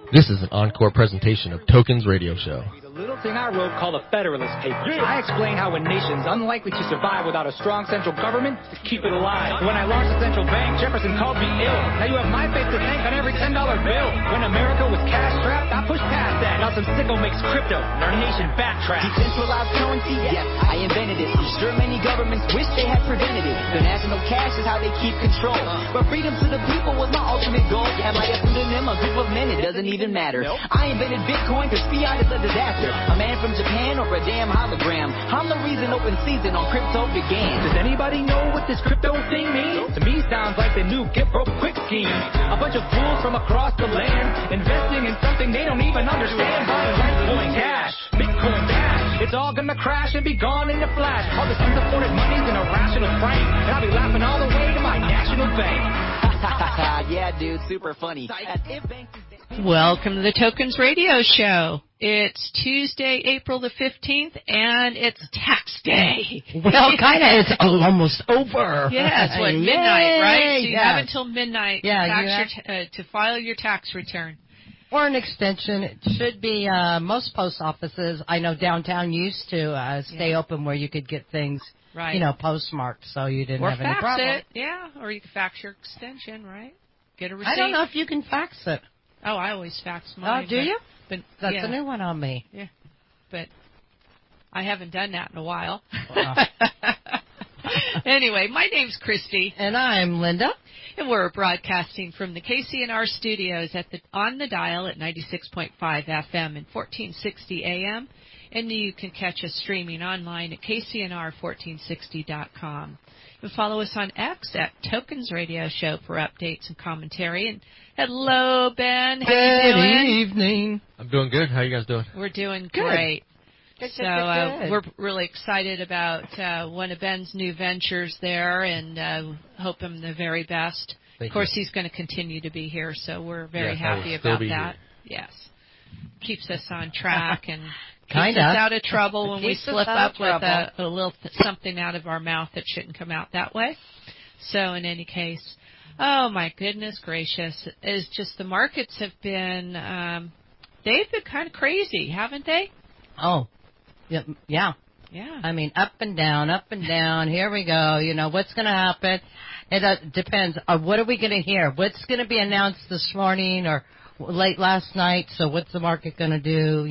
This is an encore presentation of Tokens Radio Show. The little thing I wrote called the Federalist Papers. I explain how a nation's unlikely to survive without a strong central government to keep it alive. When I launched the central bank, Jefferson called me ill. Now you have my face to thank on every $10 bill. When America was cash-strapped, I pushed past that. Now some sicko makes crypto, and our nation backtracks. Decentralized currency, yes, I invented it. I'm sure many governments wish they had prevented it. The national cash is how they keep control. But freedom to the people was my ultimate goal. Am I a pseudonym, a group of men? It doesn't even matter. I invented Bitcoin because fiat is a disaster. A man from Japan or a damn hologram. I'm the reason open season on crypto began. Does anybody know what this crypto thing means? To me sounds like the new get broke quick scheme. A bunch of fools from across the land investing in something they don't even understand. Buying Litecoin cash, Bitcoin cash. It's all gonna crash and be gone in a flash. All this unsupported money's an irrational prank, and I'll be laughing all the way to my national bank. Yeah, dude, super funny. Welcome to the Tokens Radio Show. It's Tuesday, April the 15th, and it's tax day. Well, kind of. It's almost over. Yeah, it's what, midnight, right? So you yes. have until midnight to file your tax return. Or an extension. It should be most post offices. I know downtown used to stay open where you could get things, postmarked, so you didn't have any problem. Or fax it, or you could fax your extension, right? Get a receipt. I don't know if you can fax it. Oh, I always fax mine. Oh, do you? But that's a new one on me. Yeah, but I haven't done that in a while. Anyway, my name's Christy. And I'm Linda. And we're broadcasting from the KCNR studios on the dial at 96.5 FM and 1460 AM. And you can catch us streaming online at kcnr1460.com. And follow us on X at Tokens Radio Show for updates and commentary. And hello, Ben. How you doing? Good evening. I'm doing good. How you guys doing? We're doing great. Good. We're really excited about one of Ben's new ventures there, and hope him the very best. Of course, he's going to continue to be here, so we're very happy about that. Here. Yes. Keeps us on track and keeps us out of trouble when we slip up with a little something out of our mouth that shouldn't come out that way. So in any case, oh my goodness gracious, it's just the markets have been, they've been kind of crazy, haven't they? Oh, yeah. Yeah. I mean, up and down. Here we go. What's going to happen? It depends. What are we going to hear? What's going to be announced this morning or late last night? So what's the market going to do,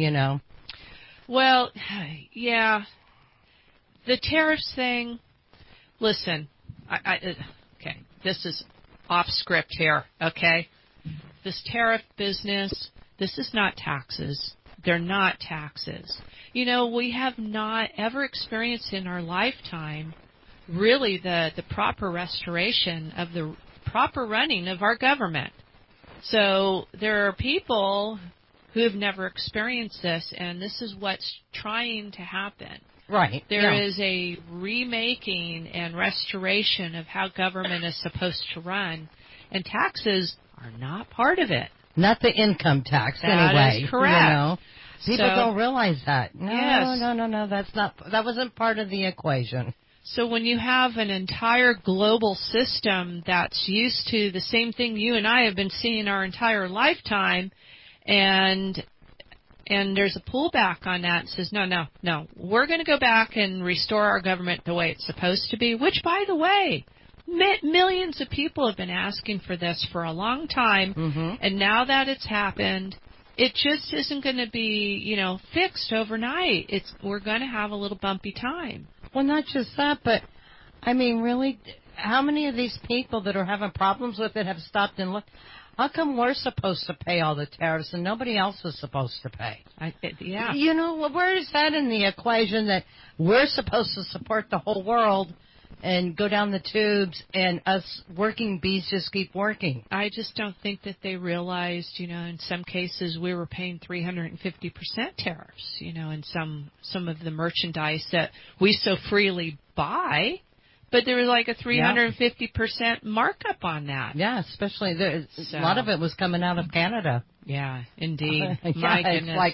Well, yeah. The tariffs thing, listen, okay, this is off script here, okay? This tariff business, this is not taxes. They're not taxes. We have not ever experienced in our lifetime really the proper restoration of the proper running of our government. So there are people who have never experienced this, and this is what's trying to happen. Right. There is a remaking and restoration of how government is supposed to run, and taxes are not part of it. Not the income tax, anyway. That is correct. People don't realize that. No, yes. No. That wasn't part of the equation. So when you have an entire global system that's used to the same thing you and I have been seeing our entire lifetime, and there's a pullback on that, it says, no, we're going to go back and restore our government the way it's supposed to be, which, by the way, millions of people have been asking for this for a long time, and now that it's happened, it just isn't going to be, fixed overnight. We're going to have a little bumpy time. Well, not just that, but, I mean, really, how many of these people that are having problems with it have stopped and looked? How come we're supposed to pay all the tariffs and nobody else is supposed to pay? Yeah. Where is that in the equation that we're supposed to support the whole world and go down the tubes and us working bees just keep working? I just don't think that they realized, in some cases we were paying 350% tariffs, in some of the merchandise that we so freely buy. But there was like a 350% markup on that. Yeah, especially a lot of it was coming out of Canada. Yeah, indeed. My goodness. It's like,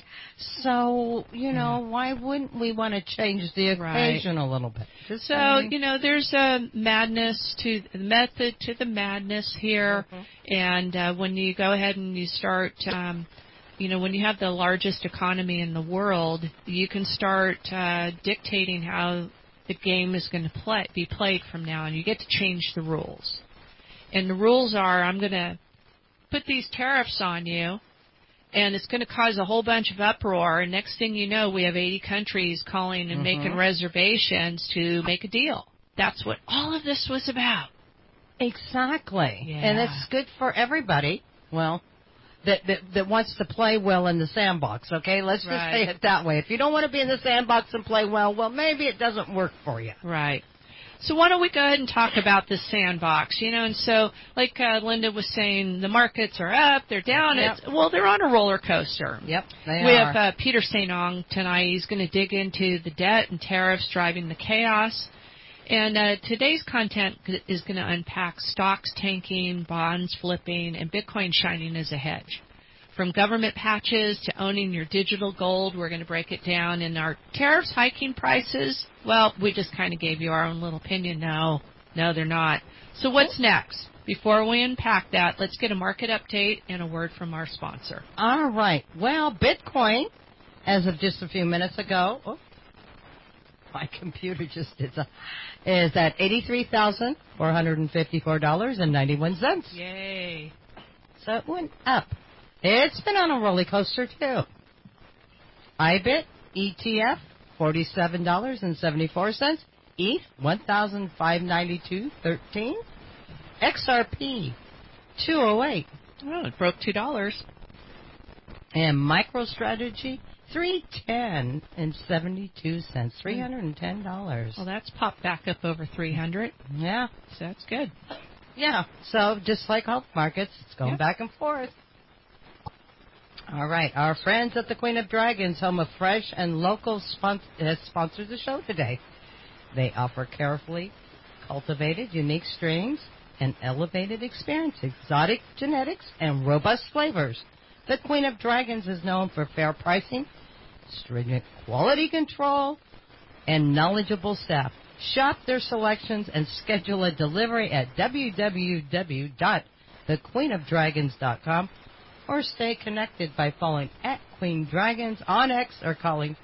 why wouldn't we want to change the equation a little bit? There's a madness to the method to the madness here. And when you go ahead and you start when you have the largest economy in the world, you can start dictating how the game is going to be played from now on. You get to change the rules. And the rules are, I'm going to put these tariffs on you, and it's going to cause a whole bunch of uproar. And next thing you know, we have 80 countries calling and making reservations to make a deal. That's what all of this was about. Exactly. Yeah. And it's good for everybody. Well, that wants to play well in the sandbox, okay? Let's just say it that way. If you don't want to be in the sandbox and play well, maybe it doesn't work for you. Right. So why don't we go ahead and talk about the sandbox, and so like Linda was saying, the markets are up, they're down. Yep. They're on a roller coaster. Yep, they We are. have Peter St. Ong tonight. He's going to dig into the debt and tariffs driving the chaos. And today's content is going to unpack stocks tanking, bonds flipping, and Bitcoin shining as a hedge. From government patches to owning your digital gold, we're going to break it down. And our tariffs hiking prices, we just kind of gave you our own little opinion. No, they're not. So what's next? Before we unpack that, let's get a market update and a word from our sponsor. All right. Well, Bitcoin, as of just a few minutes ago, my computer just is at $83,454.91. Yay. So it went up. It's been on a roller coaster, too. IBIT, ETF, $47.74. ETH, $1,592.13. XRP, $208. Oh, it broke $2. And MicroStrategy, $310.72. $310. Well, that's popped back up over 300. Yeah. So that's good. Yeah. So just like all markets, it's going back and forth. All right. Our friends at the Queen of Dragons, home of fresh and local, sponsors the show today. They offer carefully cultivated, unique strains and elevated experience, exotic genetics, and robust flavors. The Queen of Dragons is known for fair pricing, stringent quality control, and knowledgeable staff. Shop their selections and schedule a delivery at www.thequeenofdragons.com or stay connected by following @QueenDragons on X or calling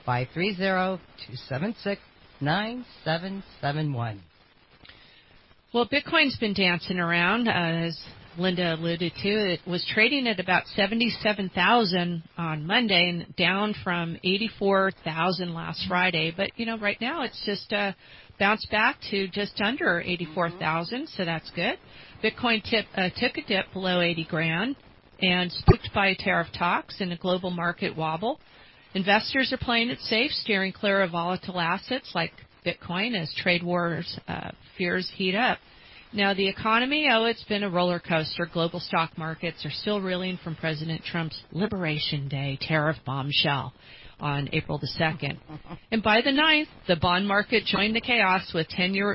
530-276-9771. Well, Bitcoin's been dancing around, as Linda alluded to. It was trading at about 77,000 on Monday and down from 84,000 last Friday. But, right now it's just bounced back to just under 84,000, so that's good. Bitcoin took a dip below 80 grand and spooked by tariff talks and a global market wobble. Investors are playing it safe, steering clear of volatile assets like Bitcoin as trade wars fears heat up. Now, the economy, it's been a roller coaster. Global stock markets are still reeling from President Trump's Liberation Day tariff bombshell on April the 2nd. And by the 9th, the bond market joined the chaos with the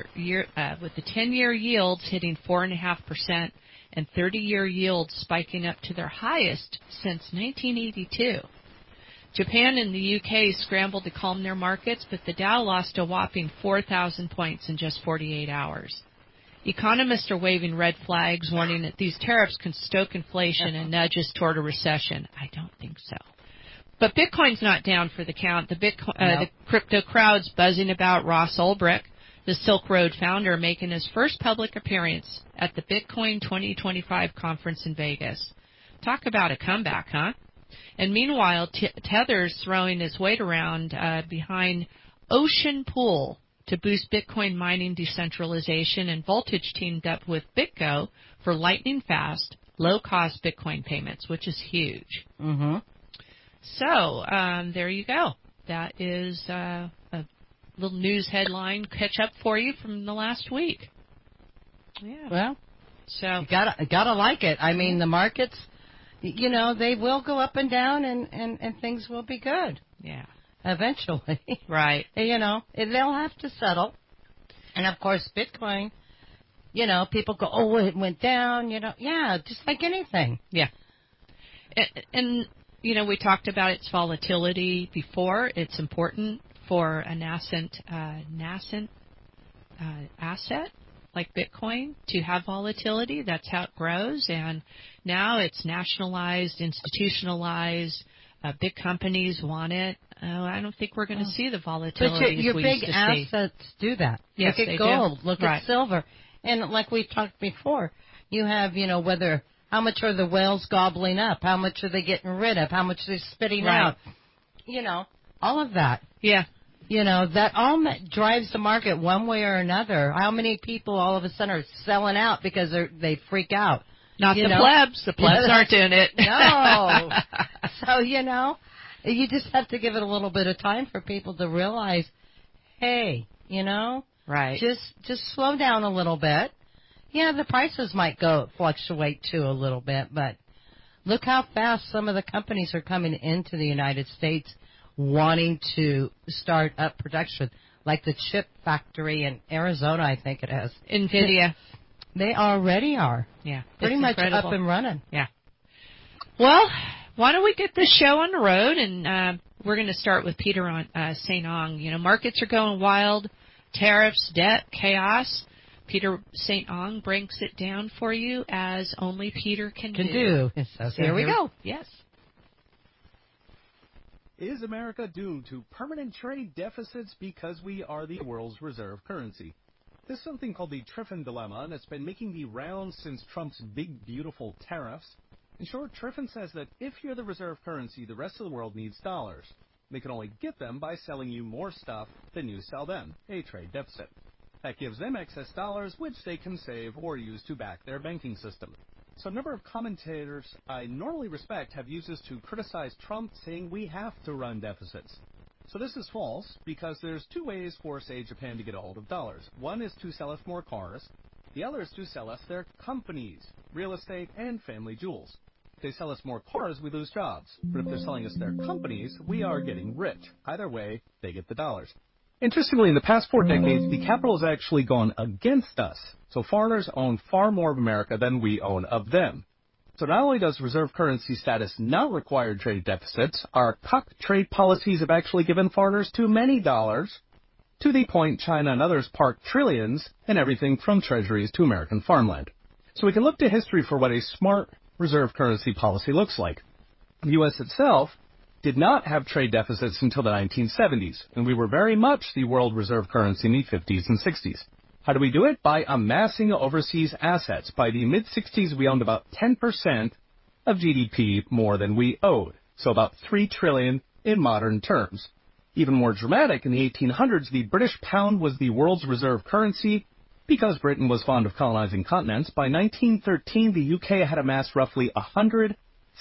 10-year yields hitting 4.5% and 30-year yields spiking up to their highest since 1982. Japan and the UK scrambled to calm their markets, but the Dow lost a whopping 4,000 points in just 48 hours. Economists are waving red flags, warning that these tariffs can stoke inflation and nudge us toward a recession. I don't think so. But Bitcoin's not down for the count. The crypto crowd's buzzing about Ross Ulbricht, the Silk Road founder, making his first public appearance at the Bitcoin 2025 conference in Vegas. Talk about a comeback, huh? And meanwhile, Tether's throwing his weight around behind Ocean Pool to boost Bitcoin mining decentralization, and Voltage teamed up with BitGo for lightning-fast, low-cost Bitcoin payments, which is huge. Mm-hmm. So there you go. That is a little news headline catch-up for you from the last week. Yeah. Well, so you gotta like it. I mean, the markets, they will go up and down, and things will be good. Yeah. Eventually. Right. They'll have to settle. And, of course, Bitcoin, people go, oh, it went down, Yeah, just like anything. Yeah. And we talked about its volatility before. It's important for a nascent asset. like Bitcoin to have volatility. That's how it grows. And now it's nationalized, institutionalized. Big companies want it. I don't think we're going to see the volatility But your we big used to see. assets do that. Yes, Look they at gold. do. Look Right. at silver. And like we talked before, you have, how much are the whales gobbling up? How much are they getting rid of? How much are they spitting Right. out? All of that. Yeah. That all drives the market one way or another. How many people all of a sudden are selling out because they freak out? Not the plebs. The plebs aren't doing it. No. So, you just have to give it a little bit of time for people to realize, hey, Right. just slow down a little bit. Yeah, the prices might fluctuate too a little bit, but look how fast some of the companies are coming into the United States wanting to start up production, like the chip factory in Arizona, I think it is. NVIDIA. They already are. Yeah. Pretty it's much incredible. up and running. Yeah. Well, why don't we get this show on the road, and we're going to start with Peter on St. Ong. Markets are going wild, tariffs, debt, chaos. Peter St. Ong breaks it down for you as only Peter can do. So here we go. Yes. Is America doomed to permanent trade deficits because we are the world's reserve currency? There's something called the Triffin dilemma, and it's been making the rounds since Trump's big, beautiful tariffs. In short, Triffin says that if you're the reserve currency, the rest of the world needs dollars. They can only get them by selling you more stuff than you sell them, a trade deficit. That gives them excess dollars, which they can save or use to back their banking system. So a number of commentators I normally respect have used this to criticize Trump, saying we have to run deficits. So this is false, because there's two ways for, say, Japan to get a hold of dollars. One is to sell us more cars. The other is to sell us their companies, real estate, and family jewels. If they sell us more cars, we lose jobs. But if they're selling us their companies, we are getting rich. Either way, they get the dollars. Interestingly, in the past 4 decades, the capital has actually gone against us. So foreigners own far more of America than we own of them. So not only does reserve currency status not require trade deficits, our cock trade policies have actually given foreigners too many dollars, to the point China and others park trillions in everything from treasuries to American farmland. So we can look to history for what a smart reserve currency policy looks like. The U.S. itself did not have trade deficits until the 1970s, and we were very much the world reserve currency in the 50s and 60s. How do we do it? By amassing overseas assets. By the mid-60s, we owned about 10% of GDP more than we owed, so about $3 trillion in modern terms. Even more dramatic, in the 1800s, the British pound was the world's reserve currency because Britain was fond of colonizing continents. By 1913, the UK had amassed roughly 160%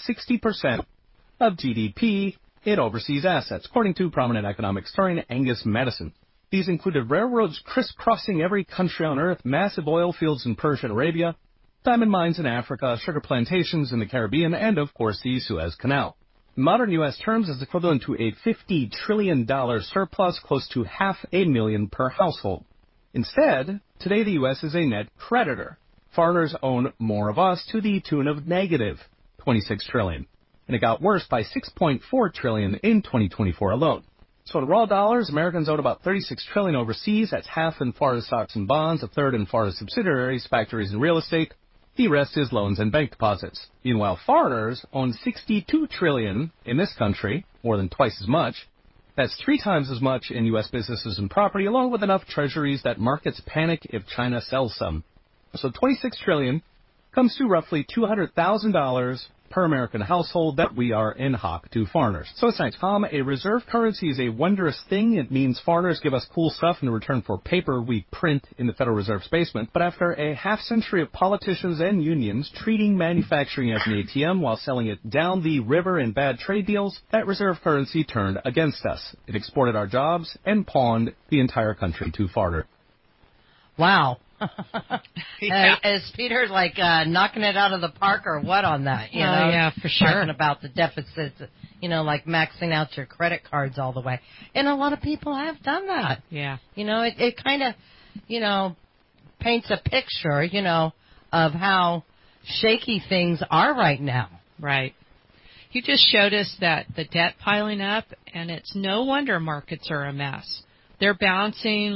of GDP in overseas assets, according to prominent economic historian Angus Maddison. These included railroads crisscrossing every country on Earth, massive oil fields in Persia and Arabia, diamond mines in Africa, sugar plantations in the Caribbean, and, of course, the Suez Canal. In modern U.S. terms, is equivalent to a $50 trillion surplus, close to $500,000 per household. Instead, today the U.S. is a net creditor. Foreigners own more of us to the tune of negative $26 trillion. And it got worse by $6.4 trillion in 2024 alone. So in raw dollars, Americans own about $36 trillion overseas. That's half in foreign stocks and bonds, a third in foreign subsidiaries, factories, and real estate. The rest is loans and bank deposits. Meanwhile, foreigners own $62 trillion in this country, more than twice as much. That's 3 times as much in U.S. businesses and property, along with enough treasuries that markets panic if China sells some. So $26 trillion comes to roughly $200,000 per American household that we are in hock to foreigners. So it's nice. A reserve currency is a wondrous thing. It means foreigners give us cool stuff in return for paper we print in the Federal Reserve's basement. But after a half-century of politicians and unions treating manufacturing as an ATM while selling it down the river in bad trade deals, that reserve currency turned against us. It exported our jobs and pawned the entire country to foreigners. Wow. Yeah. Is Peter knocking it out of the park or what on that? Yeah, for sure. Talking about the deficits, like maxing out your credit cards all the way. And a lot of people have done that. Yeah. It kind of, paints a picture, of how shaky things are right now. Right. You just showed us that the debt piling up, and it's no wonder markets are a mess. They're bouncing,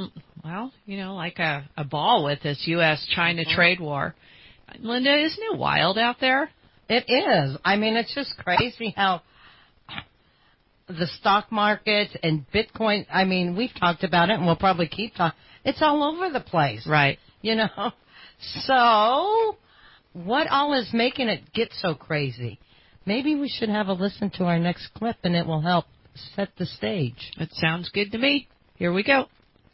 well, like a ball with this U.S.-China trade war. Linda, isn't it wild out there? It is. I mean, it's just crazy how the stock market and Bitcoin, I mean, we've talked about it and we'll probably keep talking. It's all over the place. Right. So, what all is making it get so crazy? Maybe we should have a listen to our next clip and it will help set the stage. It sounds good to me. Here we go.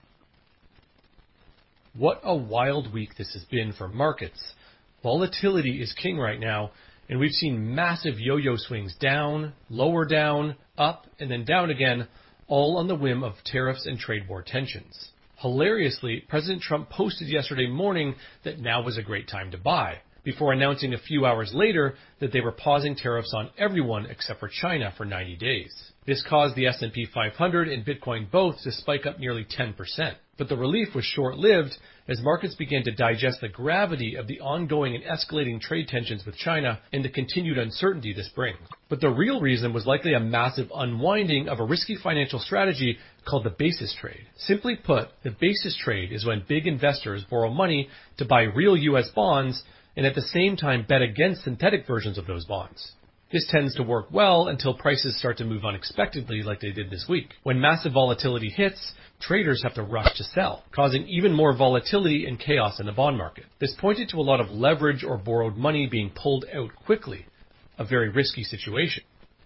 What a wild week this has been for markets. Volatility is king right now, and we've seen massive yo-yo swings down, lower down, up, and then down again, all on the whim of tariffs and trade war tensions. Hilariously, President Trump posted yesterday morning that now was a great time to buy, before announcing a few hours later that they were pausing tariffs on everyone except for China for 90 days. This caused the S&P 500 and Bitcoin both to spike up nearly 10%. But the relief was short-lived as markets began to digest the gravity of the ongoing and escalating trade tensions with China and the continued uncertainty this brings. But the real reason was likely a massive unwinding of a risky financial strategy called the basis trade. Simply put, the basis trade is when big investors borrow money to buy real U.S. bonds and at the same time bet against synthetic versions of those bonds. This tends to work well until prices start to move unexpectedly like they did this week. When massive volatility hits, traders have to rush to sell, causing even more volatility and chaos in the bond market. This pointed to a lot of leverage or borrowed money being pulled out quickly, a very risky situation.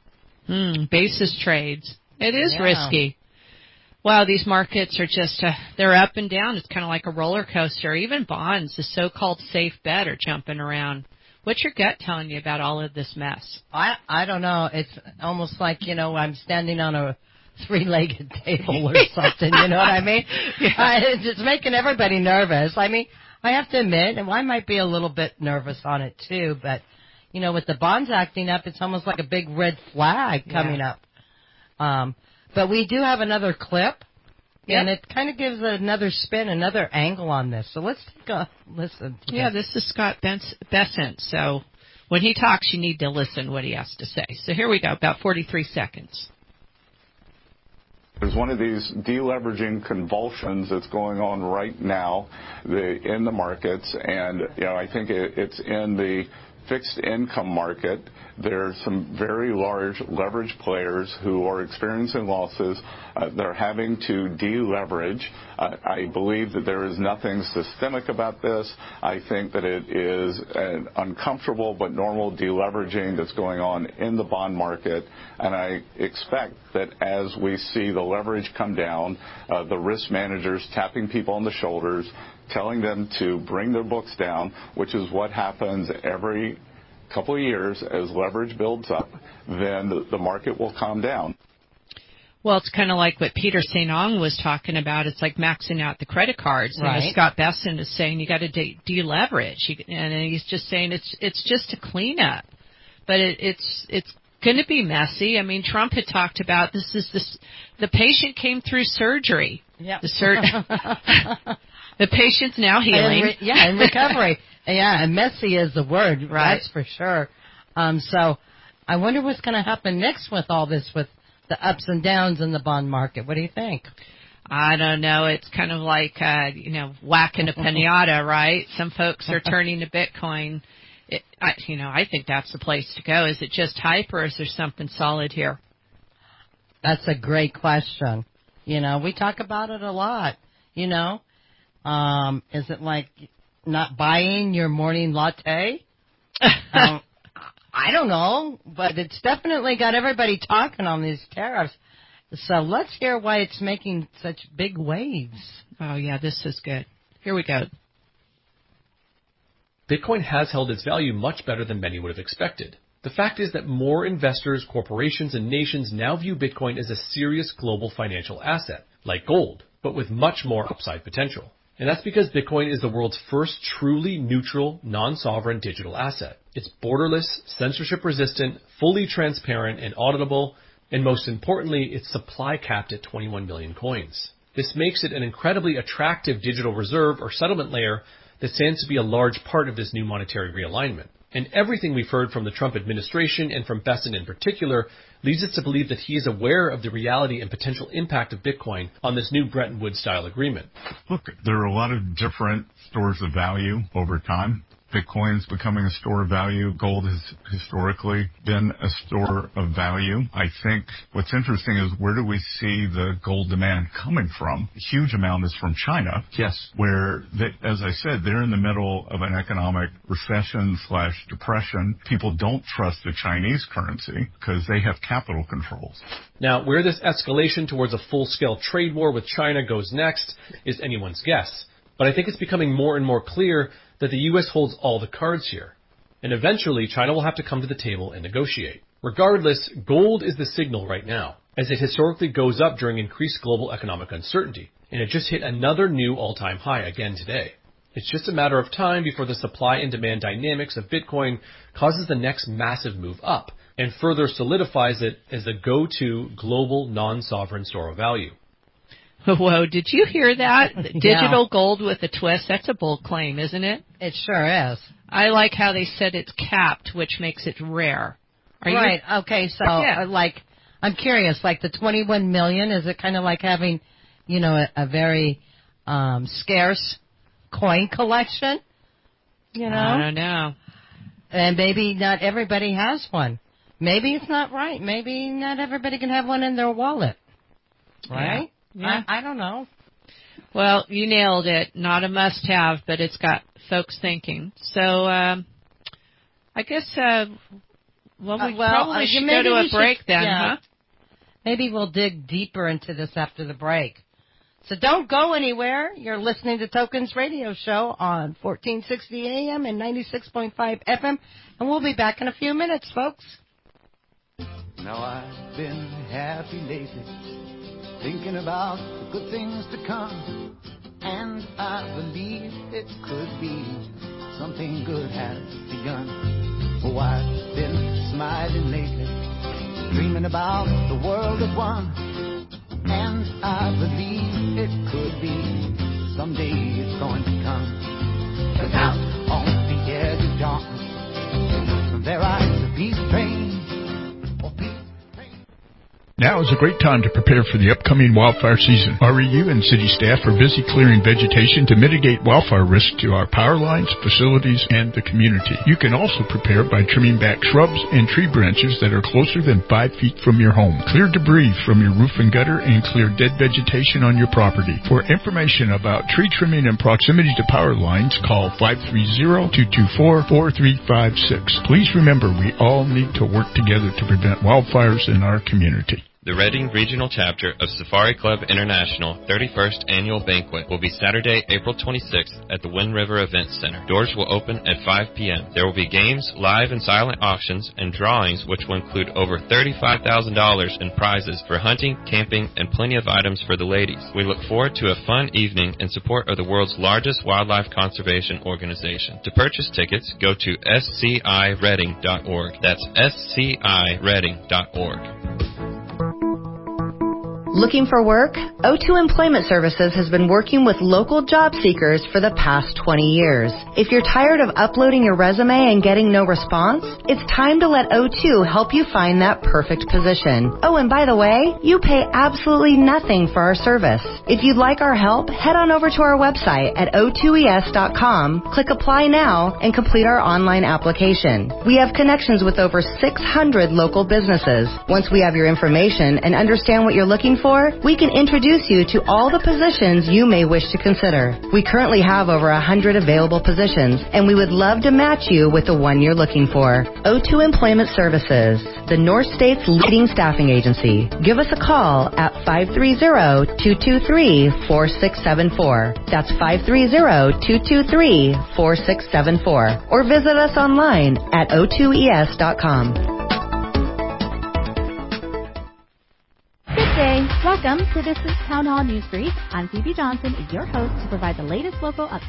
Basis trades. It is risky. Wow, these markets are just, they're up and down. It's kind of like a roller coaster. Even bonds, the so-called safe bet, are jumping around. What's your gut telling you about all of this mess? I don't know. It's almost like, I'm standing on a three-legged table or something, you know what I mean? Yeah. It's making everybody nervous. I mean, I have to admit, and I might be a little bit nervous on it too, but, with the bonds acting up, it's almost like a big red flag coming up. But we do have another clip, and it kind of gives another spin, another angle on this. So let's take a listen. Yeah, this is Scott Bessent. So when he talks, you need to listen what he has to say. So here we go, about 43 seconds. There's one of these deleveraging convulsions that's going on right now in the markets, and I think it's in the fixed income market. There's some very large leverage players who are experiencing losses. They're having to deleverage. I believe that there is nothing systemic about this. I think that it is an uncomfortable but normal deleveraging that's going on in the bond market. And I expect that as we see the leverage come down, the risk managers tapping people on the shoulders, telling them to bring their books down, which is what happens every couple of years as leverage builds up, then the market will calm down. Well, it's kind of like what Peter St. Ong was talking about. It's like maxing out the credit cards. Right. And Scott Bessent is saying you got to deleverage, and he's just saying it's just a cleanup, but it's going to be messy. I mean, Trump had talked about the patient came through surgery. Yeah. The patient's now healing. In recovery. Yeah, and messy is the word, right? That's for sure. So I wonder what's going to happen next with all this, with the ups and downs in the bond market. What do you think? I don't know. It's kind of like, whacking a pinata, right? Some folks are turning to Bitcoin. I think that's the place to go. Is it just hype, or is there something solid here? That's a great question. We talk about it a lot, Is it like not buying your morning latte? I don't know, but it's definitely got everybody talking on these tariffs. So let's hear why it's making such big waves. Oh, yeah, this is good. Here we go. Bitcoin has held its value much better than many would have expected. The fact is that more investors, corporations, and nations now view Bitcoin as a serious global financial asset, like gold, but with much more upside potential. And that's because Bitcoin is the world's first truly neutral, non-sovereign digital asset. It's borderless, censorship-resistant, fully transparent and auditable, and most importantly, it's supply capped at 21 million coins. This makes it an incredibly attractive digital reserve or settlement layer that stands to be a large part of this new monetary realignment. And everything we've heard from the Trump administration and from Bessent in particular leads us to believe that he is aware of the reality and potential impact of Bitcoin on this new Bretton Woods-style agreement. Look, there are a lot of different stores of value over time. Bitcoin's becoming a store of value. Gold has historically been a store of value. I think what's interesting is where do we see the gold demand coming from? A huge amount is from China. Yes. Where, as I said, they're in the middle of an economic recession/depression. People don't trust the Chinese currency because they have capital controls. Now, where this escalation towards a full-scale trade war with China goes next is anyone's guess. But I think it's becoming more and more clear that the U.S. holds all the cards here. And eventually, China will have to come to the table and negotiate. Regardless, gold is the signal right now, as it historically goes up during increased global economic uncertainty. And it just hit another new all-time high again today. It's just a matter of time before the supply and demand dynamics of Bitcoin causes the next massive move up, and further solidifies it as the go-to global non-sovereign store of value. Whoa, did you hear that? Digital gold with a twist. That's a bold claim, isn't it? It sure is. I like how they said it's capped, which makes it rare. Right. Okay, so, I'm curious, like the 21 million, is it kind of like having, a very scarce coin collection? I don't know. And maybe not everybody has one. Maybe it's not right. Maybe not everybody can have one in their wallet. Right? Yeah. I don't know. Well, you nailed it. Not a must-have, but it's got folks thinking. So, I guess, we probably should go to a break then, huh? Maybe we'll dig deeper into this after the break. So don't go anywhere. You're listening to Tokens Radio Show on 1460 AM and 96.5 FM, and we'll be back in a few minutes, folks. Now I've been happy lately, thinking about the good things to come, and I believe it could be something good has begun. Oh, I've been smiling lately, dreaming about the world at one, and I believe it could be someday it's going to come. 'Cause out on the edge of darkness, there rides a peace train. Now is a great time to prepare for the upcoming wildfire season. REU and city staff are busy clearing vegetation to mitigate wildfire risk to our power lines, facilities, and the community. You can also prepare by trimming back shrubs and tree branches that are closer than 5 feet from your home. Clear debris from your roof and gutter and clear dead vegetation on your property. For information about tree trimming and proximity to power lines, call 530-224-4356. Please remember, we all need to work together to prevent wildfires in our community. The Reading Regional Chapter of Safari Club International 31st Annual Banquet will be Saturday, April 26th at the Wind River Event Center. Doors will open at 5 p.m. There will be games, live and silent auctions, and drawings which will include over $35,000 in prizes for hunting, camping, and plenty of items for the ladies. We look forward to a fun evening in support of the world's largest wildlife conservation organization. To purchase tickets, go to scireading.org. That's scireading.org. Looking for work? O2 Employment Services has been working with local job seekers for the past 20 years. If you're tired of uploading your resume and getting no response, it's time to let O2 help you find that perfect position. Oh, and by the way, you pay absolutely nothing for our service. If you'd like our help, head on over to our website at o2es.com, click Apply Now, and complete our online application. We have connections with over 600 local businesses. Once we have your information and understand what you're looking for, we can introduce you to all the positions you may wish to consider. We currently have over 100 available positions, and we would love to match you with the one you're looking for. O2 Employment Services, the North State's leading staffing agency. Give us a call at 530-223-4674. That's 530-223-4674. Or visit us online at o2es.com. Good day. Welcome to This is Town Hall News Brief. I'm Phoebe Johnson, your host, to provide the latest local updates.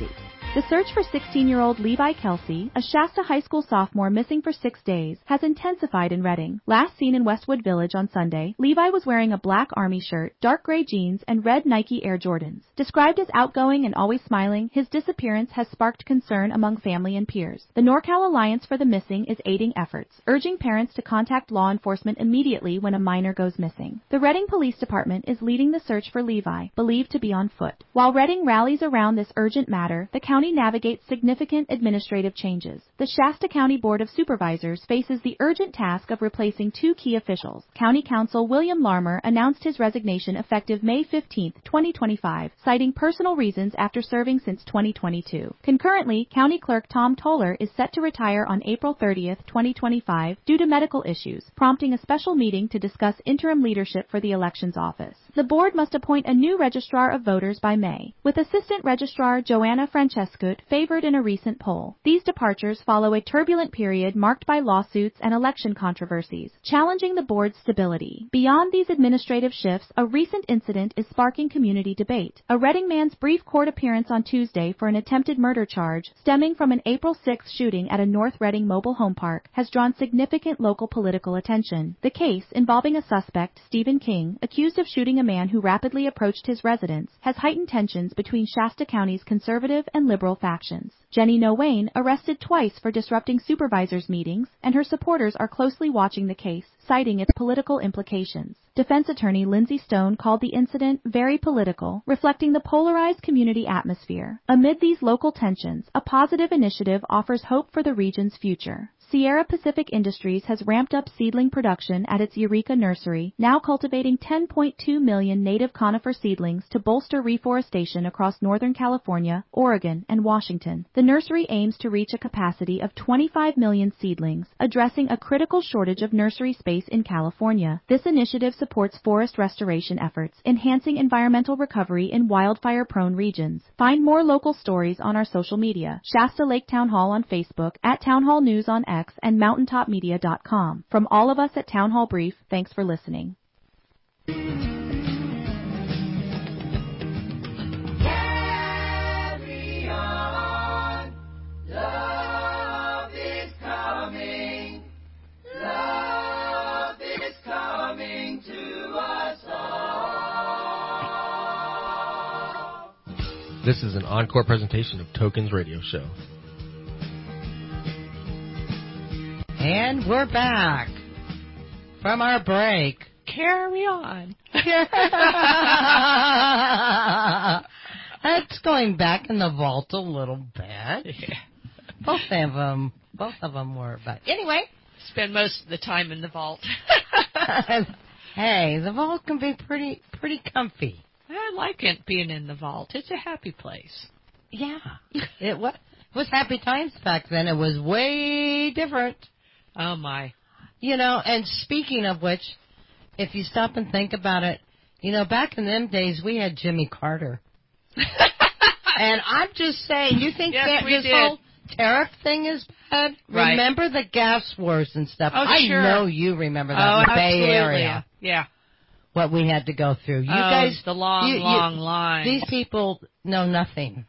The search for 16-year-old Levi Kelsey, a Shasta High School sophomore missing for 6 days, has intensified in Reading. Last seen in Westwood Village on Sunday, Levi was wearing a black army shirt, dark gray jeans, and red Nike Air Jordans. Described as outgoing and always smiling, his disappearance has sparked concern among family and peers. The NorCal Alliance for the Missing is aiding efforts, urging parents to contact law enforcement immediately when a minor goes missing. The Reading Police Department is leading the search for Levi, believed to be on foot. While Reading rallies around this urgent matter, the county navigates significant administrative changes. The Shasta County Board of Supervisors faces the urgent task of replacing 2 key officials. County Counsel William Larmer announced his resignation effective May 15, 2025, citing personal reasons after serving since 2022. Concurrently, County Clerk Tom Toller is set to retire on April 30, 2025, due to medical issues, prompting a special meeting to discuss interim leadership for the Elections Office. The board must appoint a new registrar of voters by May, with Assistant Registrar Joanna Francescut favored in a recent poll. These departures follow a turbulent period marked by lawsuits and election controversies, challenging the board's stability. Beyond these administrative shifts, a recent incident is sparking community debate. A Reading man's brief court appearance on Tuesday for an attempted murder charge, stemming from an April 6 shooting at a North Reading mobile home park, has drawn significant local political attention. The case, involving a suspect, Stephen King, accused of shooting a man who rapidly approached his residence, has heightened tensions between Shasta County's conservative and liberal factions. Jenny Nowain, arrested twice for disrupting supervisors' meetings, and her supporters are closely watching the case, citing its political implications. Defense attorney Lindsay Stone called the incident very political, reflecting the polarized community atmosphere. Amid these local tensions, a positive initiative offers hope for the region's future. Sierra Pacific Industries has ramped up seedling production at its Eureka nursery, now cultivating 10.2 million native conifer seedlings to bolster reforestation across Northern California, Oregon, and Washington. The nursery aims to reach a capacity of 25 million seedlings, addressing a critical shortage of nursery space in California. This initiative supports forest restoration efforts, enhancing environmental recovery in wildfire-prone regions. Find more local stories on our social media: Shasta Lake Town Hall on Facebook, at Town Hall News on X, and mountaintopmedia.com. From all of us at Town Hall Brief, thanks for listening. Carry on. Love is coming. Love is coming to us all. This is an encore presentation of Tokens Radio Show. And we're back from our break. Carry on. That's going back in the vault a little bit. Yeah. Both of them were. But anyway, spend most of the time in the vault. Hey, the vault can be pretty comfy. I like it being in the vault. It's a happy place. Yeah, it was happy times back then. It was way different. Oh, my. You know, and speaking of which, if you stop and think about it, you know, back in them days, we had Jimmy Carter. And I'm just saying, you think yes, this whole tariff thing is bad? Right. Remember the gas wars and stuff? Oh, I know you remember that in the Bay Area. Yeah. What we had to go through. You guys, the long line. These people know nothing.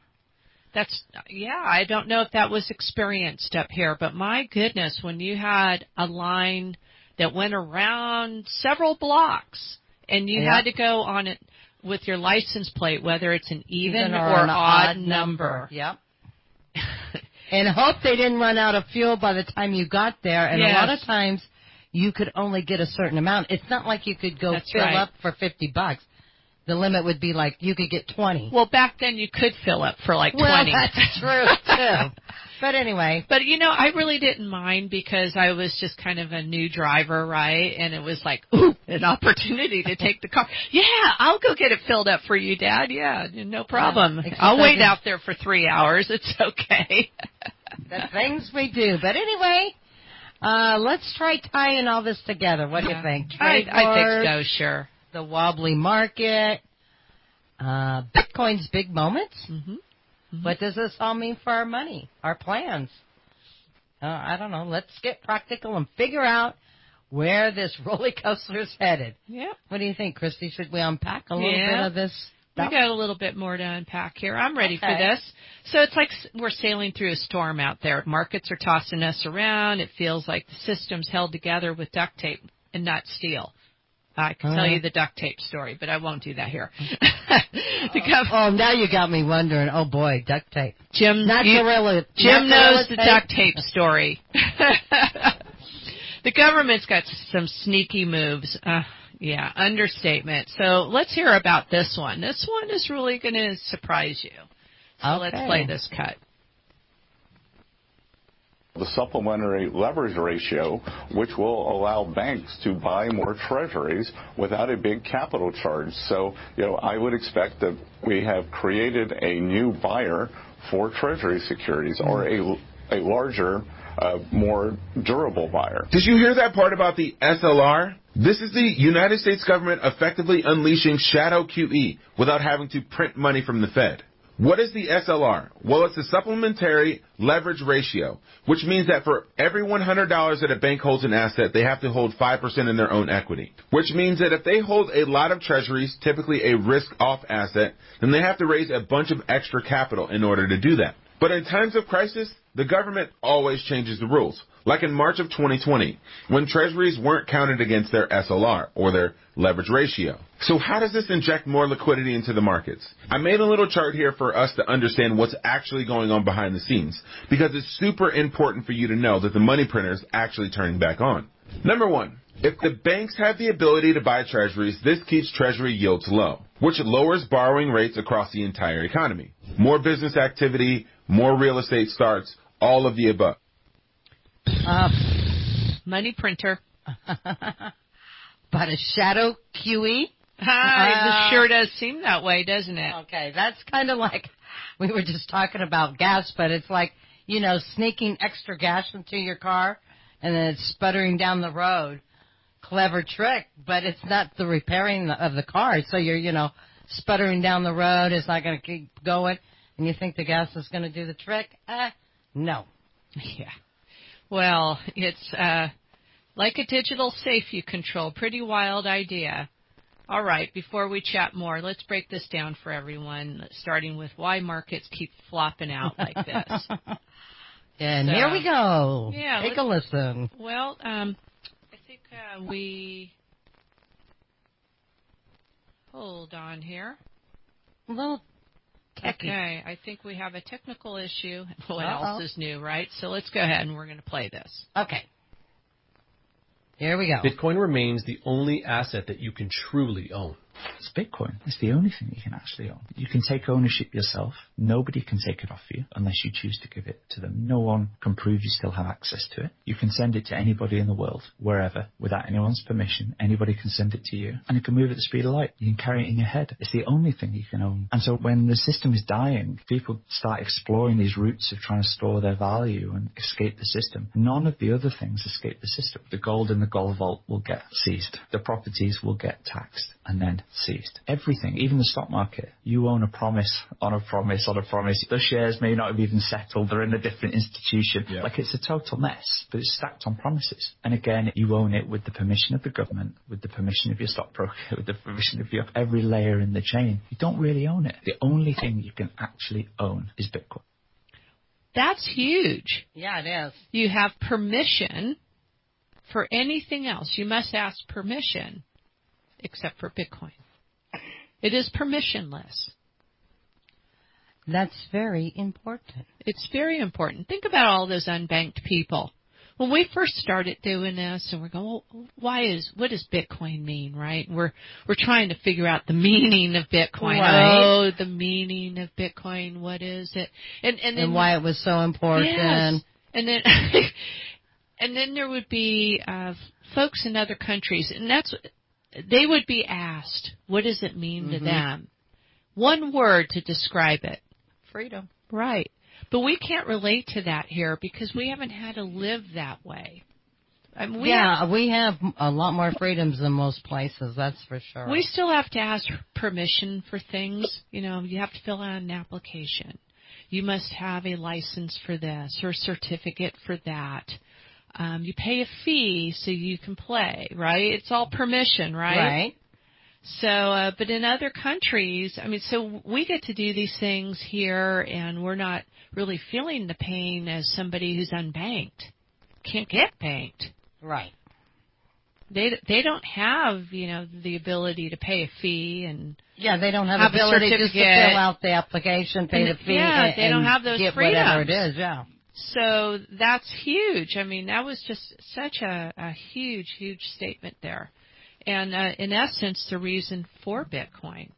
I don't know if that was experienced up here, but my goodness, when you had a line that went around several blocks and you had to go on it with your license plate, whether it's an even or an odd number. Yep. And hope they didn't run out of fuel by the time you got there. And a lot of times you could only get a certain amount. It's not like you could go fill up for $50. The limit would be like you could get 20. Well, back then you could fill up for like 20. Well, that's true, too. But anyway. But, you know, I really didn't mind because I was just kind of a new driver, right? And it was like, ooh, an opportunity to take the car. Yeah, I'll go get it filled up for you, Dad. Yeah, no problem. Yeah, I'll wait out there for 3 hours. It's okay. The things we do. But anyway, let's try tying all this together. What do you think? I think so, sure. The wobbly market, Bitcoin's big moments. Mm-hmm. Mm-hmm. What does this all mean for our money, our plans? I don't know. Let's get practical and figure out where this roller coaster is headed. Yeah. What do you think, Christy? Should we unpack a little bit of this? We got a little bit more to unpack here. I'm ready for this. So it's like we're sailing through a storm out there. Markets are tossing us around. It feels like the system's held together with duct tape and not steel. I can tell you the duct tape story, but I won't do that here. Now you got me wondering. Oh, boy, duct tape. Jim knows the duct tape story. The government's got some sneaky moves. Yeah, understatement. So let's hear about this one. This one is really going to surprise you. So let's play this cut. The supplementary leverage ratio, which will allow banks to buy more treasuries without a big capital charge. So, I would expect that we have created a new buyer for treasury securities, or a larger, more durable buyer. Did you hear that part about the SLR? This is the United States government effectively unleashing shadow QE without having to print money from the Fed. What is the SLR? Well, it's the supplementary leverage ratio, which means that for every $100 that a bank holds an asset, they have to hold 5% in their own equity, which means that if they hold a lot of treasuries, typically a risk-off asset, then they have to raise a bunch of extra capital in order to do that. But in times of crisis, the government always changes the rules. Like in March of 2020, when treasuries weren't counted against their SLR, or their leverage ratio. So how does this inject more liquidity into the markets? I made a little chart here for us to understand what's actually going on behind the scenes, because it's super important for you to know that the money printer is actually turning back on. Number one, if the banks have the ability to buy treasuries, this keeps treasury yields low, which lowers borrowing rates across the entire economy. More business activity, more real estate starts, all of the above. Money printer. But a shadow QE? It sure does seem that way, doesn't it? Okay, that's kind of like we were just talking about gas, but it's like, sneaking extra gas into your car and then it's sputtering down the road. Clever trick, but it's not the repairing of the car. So you're, sputtering down the road. It's not going to keep going. And you think the gas is going to do the trick? No. Yeah. Well, it's like a digital safe you control. Pretty wild idea. All right, before we chat more, let's break this down for everyone, starting with why markets keep flopping out like this. And here we go. Yeah, Take a listen. Well, I think we... Hold on here. A little techy. Okay, I think we have a technical issue. What else is new, right? So let's go ahead and we're going to play this. Okay. Here we go. Bitcoin remains the only asset that you can truly own. It's Bitcoin. It's the only thing you can actually own. You can take ownership yourself. Nobody can take it off you unless you choose to give it to them. No one can prove you still have access to it. You can send it to anybody in the world, wherever, without anyone's permission. Anybody can send it to you. And you can move at the speed of light. You can carry it in your head. It's the only thing you can own. And so when the system is dying, people start exploring these routes of trying to store their value and escape the system. None of the other things escape the system. The gold in the gold vault will get seized. The properties will get taxed and then seized. Everything, even the stock market. You own a promise on a promise on a promise. The shares may not have even settled. They're in a different institution. Yep. Like, it's a total mess, but it's stacked on promises. And again, you own it with the permission of the government, with the permission of your stockbroker, with the permission of your every layer in the chain. You don't really own it. The only thing you can actually own is Bitcoin. That's huge. Yeah, it is. You have permission for anything else. You must ask permission, except for Bitcoin. It is permissionless. That's very important. It's very important. Think about all those unbanked people. When we first started doing this, and we're going, well, what does Bitcoin mean, right? We're trying to figure out the meaning of Bitcoin. Right. Oh, the meaning of Bitcoin. What is it? And why it was so important. Yes. And then, and then there would be folks in other countries, and they would be asked, what does it mean to them? One word to describe it. Freedom. Right. But we can't relate to that here because we haven't had to live that way. I mean, we have a lot more freedoms than most places, that's for sure. We still have to ask permission for things. You have to fill out an application. You must have a license for this or a certificate for that. You pay a fee so you can play, right? It's all permission, right? Right. So, but in other countries, I mean, so we get to do these things here, and we're not really feeling the pain as somebody who's unbanked, can't get banked. Right. They don't have, the ability to pay a fee and they don't have a ability just to certificate. fill out the application, pay the fee, Yeah, they don't and have those get freedoms. whatever it is. Yeah. So that's huge. I mean, that was just such a huge, huge statement there. And in essence, the reason for Bitcoin.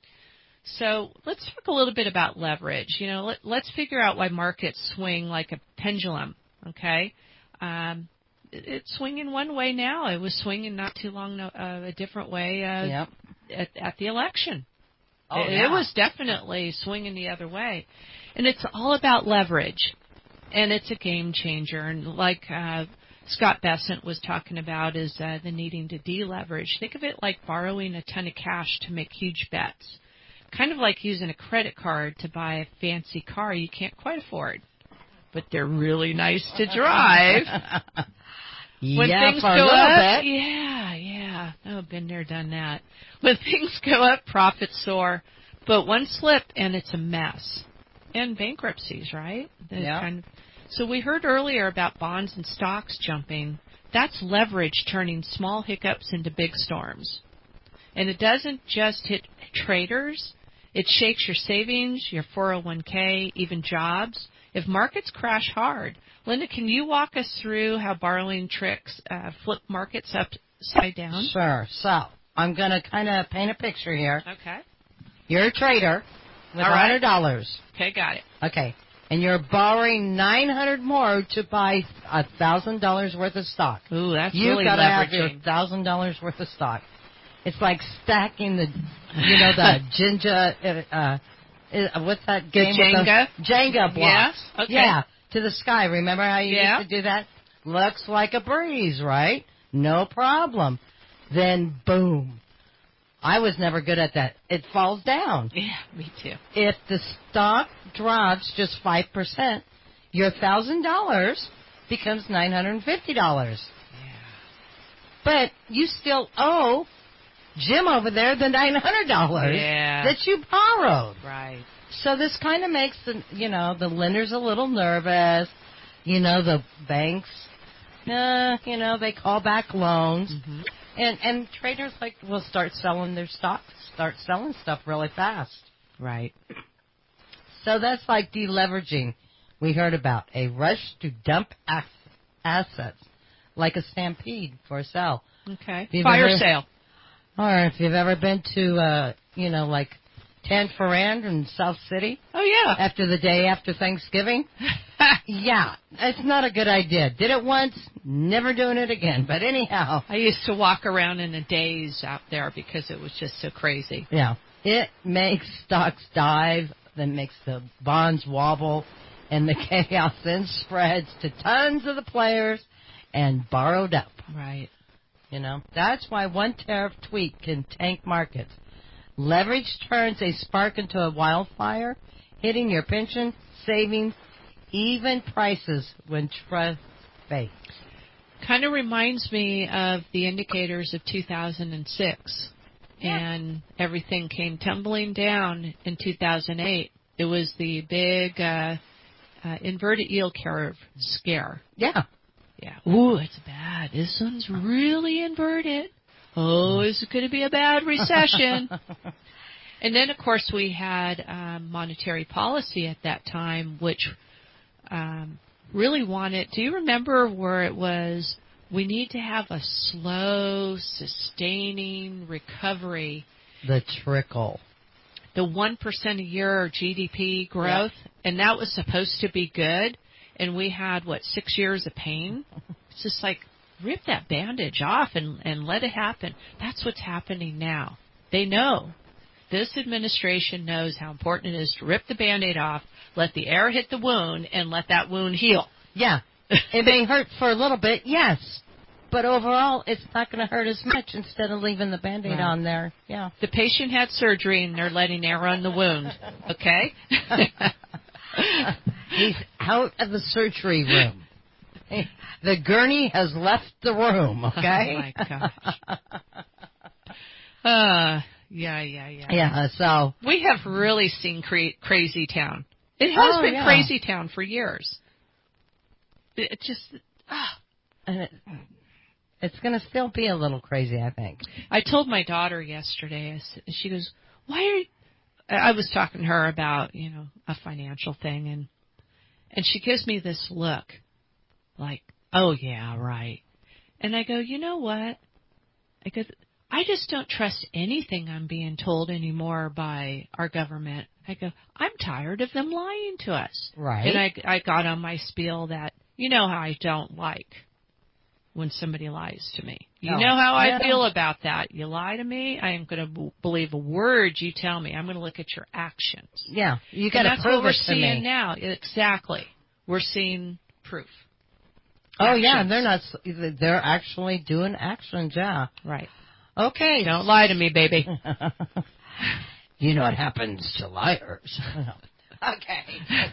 So let's talk a little bit about leverage. Let's figure out why markets swing like a pendulum, okay? It's swinging one way now. It was swinging not too long a different way at the election. It was definitely swinging the other way. And it's all about leverage. And it's a game changer. And like Scott Bessent was talking about is the needing to deleverage. Think of it like borrowing a ton of cash to make huge bets. Kind of like using a credit card to buy a fancy car you can't quite afford. But they're really nice to drive. When things for go a little up, bit. yeah. Oh, been there, done that. When things go up, profits soar. But one slip and it's a mess. And bankruptcies, right? So we heard earlier about bonds and stocks jumping. That's leverage turning small hiccups into big storms. And it doesn't just hit traders. It shakes your savings, your 401k, even jobs. If markets crash hard, Linda, can you walk us through how borrowing tricks flip markets upside down? Sure. So I'm going to kind of paint a picture here. Okay. You're a trader with All right. $100. Okay, got it. Okay. And you're borrowing $900 more to buy $1,000 worth of stock. Ooh, that's You've really got to have your leveraging. $1,000 worth of stock. It's like stacking the Jenga. What's that game? Jenga? Jenga blocks. Yeah. Okay. Yeah. To the sky. Remember how you used to do that? Looks like a breeze, right? No problem. Then boom. I was never good at that. It falls down. Yeah, me too. If the stock drops just 5%, your $1,000 becomes $950. Yeah. But you still owe Jim over there the $900 that you borrowed. Right. So this kind of makes the lenders a little nervous. The banks, they call back loans. Mm-hmm. And traders will start selling their stocks, start selling stuff really fast. Right. So that's like deleveraging we heard about. A rush to dump assets, like a stampede for a sale. Okay. Fire sale. Or if you've ever been to, like Tan Foran in South City. Oh, yeah. After the day after Thanksgiving. Yeah, it's not a good idea. Did it once, never doing it again. But anyhow. I used to walk around in a daze out there because it was just so crazy. Yeah. It makes stocks dive, then makes the bonds wobble, and the chaos then spreads to tons of the players and borrowed up. Right. That's why one tariff tweak can tank markets. Leverage turns a spark into a wildfire, hitting your pension, savings, even prices when trust fades. Kind of reminds me of the indicators of 2006, and everything came tumbling down in 2008. It was the big inverted yield curve scare. Yeah. Yeah. Ooh, it's bad. This one's really inverted. Oh, is it going to be a bad recession? And then, of course, we had monetary policy at that time, which really wanted. Do you remember where it was? We need to have a slow, sustaining recovery. The trickle. The 1% a year GDP growth, and that was supposed to be good. And we had, 6 years of pain? It's just like, rip that bandage off and let it happen. That's what's happening now. They know. This administration knows how important it is to rip the Band-Aid off, let the air hit the wound, and let that wound heal. Yeah. It may hurt for a little bit, yes. But overall, it's not going to hurt as much instead of leaving the Band-Aid on there. Yeah. The patient had surgery, and they're letting air on the wound. Okay? He's out of the surgery room. The gurney has left the room, okay? Oh, my gosh. Yeah. So we have really seen crazy town. It has been crazy town for years. It just and it's going to still be a little crazy, I think. I told my daughter yesterday. She goes, "Why are you?" I was talking to her about a financial thing, and she gives me this look, like, "Oh yeah, right." And I go, "You know what?" I go, "I just don't trust anything I'm being told anymore by our government." I go, "I'm tired of them lying to us." Right. And I got on my spiel that how I don't like when somebody lies to me. You know how I feel about that. You lie to me, I am going to believe a word you tell me. I'm going to look at your actions. Yeah, you got to prove it to me. That's what we're seeing now. Exactly. We're seeing proof. Oh, actions. yeah, they're actually doing actions, yeah. Right. Okay. Don't lie to me, baby. You know what happens to liars. Okay.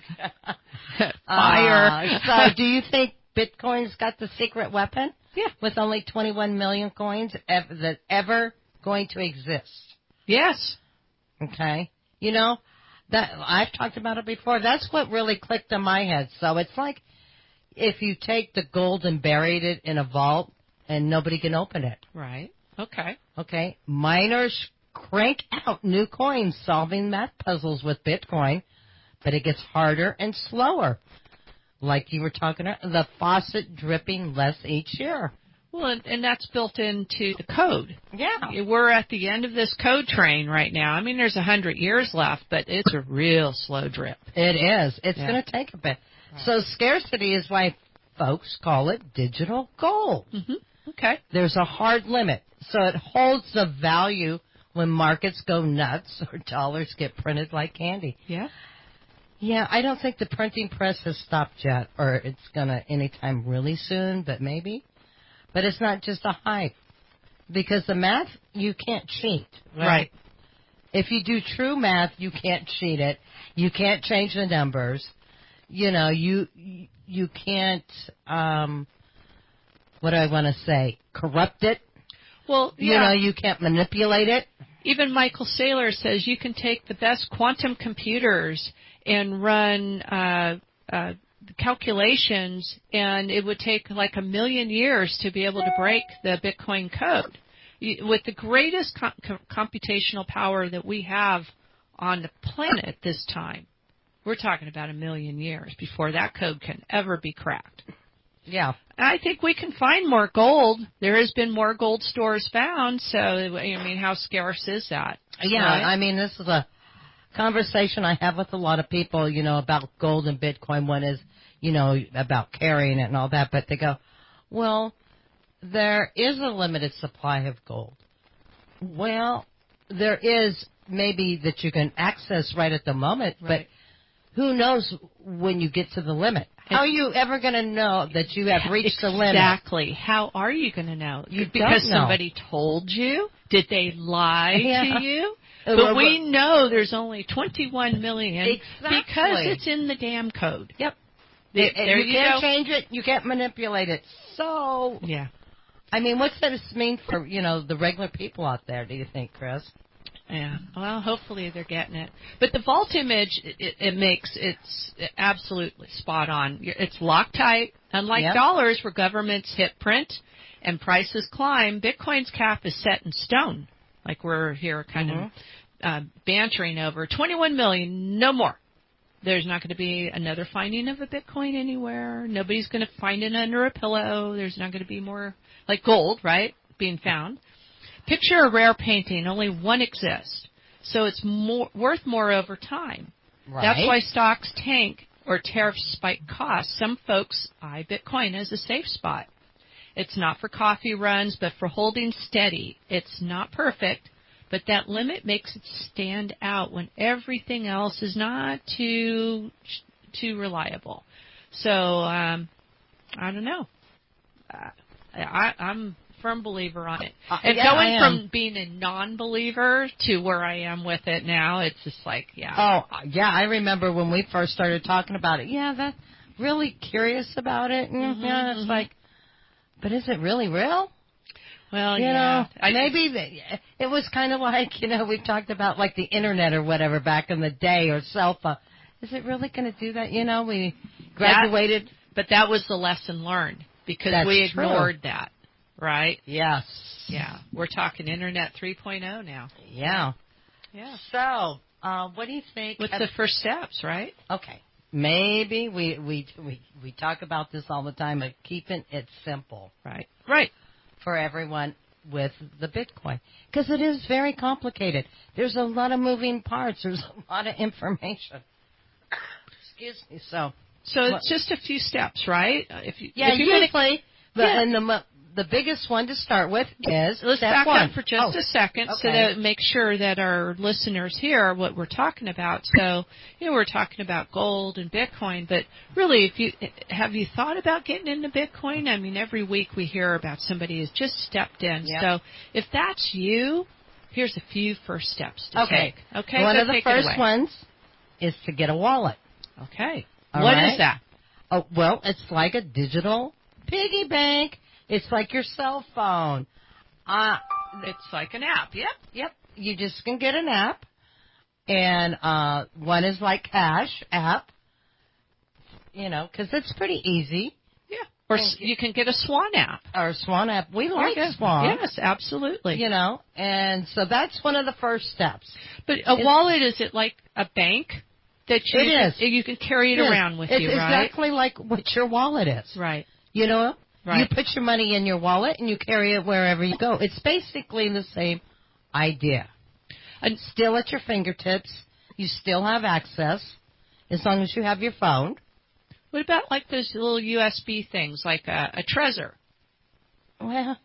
Fire. So do you think Bitcoin's got the secret weapon? Yeah. With only 21 million coins that ever going to exist? Yes. Okay. That I've talked about it before. That's what really clicked in my head. So it's like if you take the gold and buried it in a vault and nobody can open it. Right. Okay. Okay. Miners crank out new coins solving math puzzles with Bitcoin, but it gets harder and slower. Like you were talking about, the faucet dripping less each year. Well, and that's built into the code. Yeah. We're at the end of this code train right now. I mean, there's 100 years left, but it's a real slow drip. It is. It's going to take a bit. Right. So scarcity is why folks call it digital gold. Mm-hmm. Okay. There's a hard limit. So it holds the value when markets go nuts or dollars get printed like candy. Yeah. Yeah, I don't think the printing press has stopped yet, or it's going to anytime really soon, but maybe. But it's not just a hype. Because the math, you can't cheat. Right. If you do true math, you can't cheat it. You can't change the numbers. You can't, what do I want to say, corrupt it. Well, yeah. You can't manipulate it. Even Michael Saylor says you can take the best quantum computers and run calculations, and it would take like 1 million years to be able to break the Bitcoin code. With the greatest computational power that we have on the planet this time, we're talking about 1 million years before that code can ever be cracked. Yeah. I think we can find more gold. There has been more gold stores found, so, I mean, how scarce is that? Yeah, right? I mean, this is a conversation I have with a lot of people, about gold and Bitcoin. One is, about carrying it and all that, but they go, well, there is a limited supply of gold. Well, there is maybe that you can access right at the moment, but who knows when you get to the limit? How are you ever going to know that you have reached the limit? Exactly. How are you going to know? Because don't know. Somebody told you? Did they lie to you? But Well, we know there's only 21 million Exactly. because it's in the damn code. Yep. There you can't change it. You can't manipulate it. So, yeah. I mean, what's this mean for, the regular people out there, do you think, Chris? Yeah. Well, hopefully they're getting it. But the vault image, it's absolutely spot on. It's Loctite. Unlike dollars where governments hit print and prices climb, Bitcoin's cap is set in stone. Like we're here kind of bantering over. 21 million, no more. There's not going to be another finding of a Bitcoin anywhere. Nobody's going to find it under a pillow. There's not going to be more, like gold, right, being found. Picture a rare painting. Only one exists. So it's worth more over time. Right. That's why stocks tank or tariffs spike costs. Some folks eye Bitcoin as a safe spot. It's not for coffee runs, but for holding steady. It's not perfect, but that limit makes it stand out when everything else is not too reliable. So, I don't know. I'm a firm believer on it. And going from being a non-believer to where I am with it now, it's just like, Oh, yeah, I remember when we first started talking about it. Yeah, that's really curious about it. It's like, but is it really real? Well, You yeah. know, maybe it was kind of like, you know, we talked about like the internet or whatever back in the day, or cell phone. Is it really going to do that? You know, we graduated. But that was the lesson learned, because That's we true. ignored that, right? Yes. Yeah. We're talking Internet 3.0 now. Yeah. Yeah. So, what do you think? What's the first steps, right? Okay. Maybe we talk about this all the time, but keeping it simple. Right. Right. For everyone with the Bitcoin. Because it is very complicated. There's a lot of moving parts. There's a lot of information. Excuse me. So it's just a few steps, right? If you usually. And the biggest one to start with is let's step back one. up for just a second, so that make sure that our listeners hear what we're talking about. So, we're talking about gold and Bitcoin, but really, have you thought about getting into Bitcoin? I mean, every week we hear about somebody who's just stepped in. Yep. So, if that's you, here's a few first steps to take. Okay. One of the first ones is to get a wallet. Okay. What is that? Oh, well, it's like a digital piggy bank. It's like your cell phone. It's like an app. Yep. You just can get an app. And one is like Cash App. You know, because it's pretty easy. Yeah. Or you can get a Swan app. Or a Swan app. We like Swan. Yes, absolutely. You know, and so that's one of the first steps. But a wallet, is it like a bank? That you can carry it around with you, right? It's exactly like what your wallet is. Right. You know? Right. You put your money in your wallet and you carry it wherever you go. It's basically the same idea. And still at your fingertips. You still have access as long as you have your phone. What about like those little USB things, like a Trezor? Well,